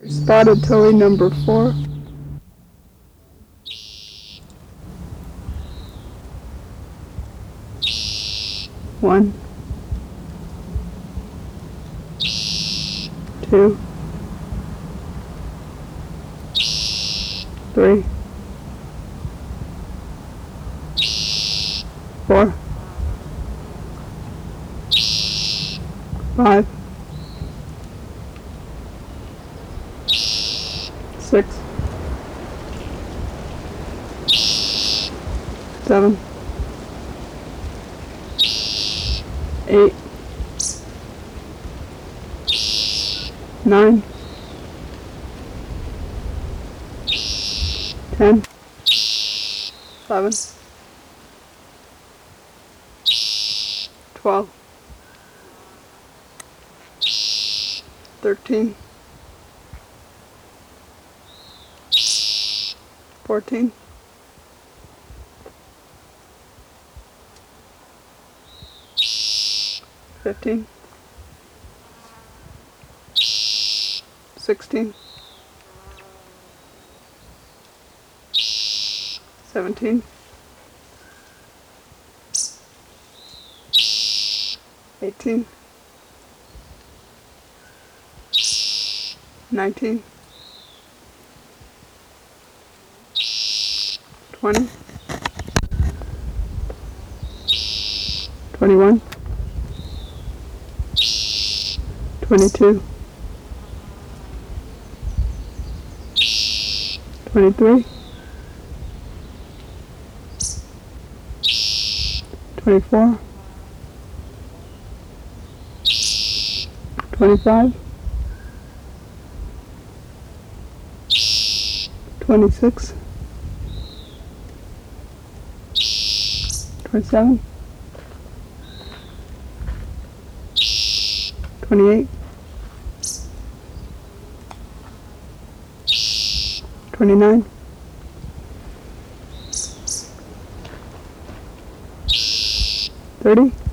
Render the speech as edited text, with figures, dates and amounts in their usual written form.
Spotted Towhee number 4. One, two, three, four, 5, 6, 7, 8, 9, 10, 11, 12, 13, 14, 15, 16, 17, 18, 19, 20, 21, 22, 23, 24, 25, 26, 27, 28, 29, 30,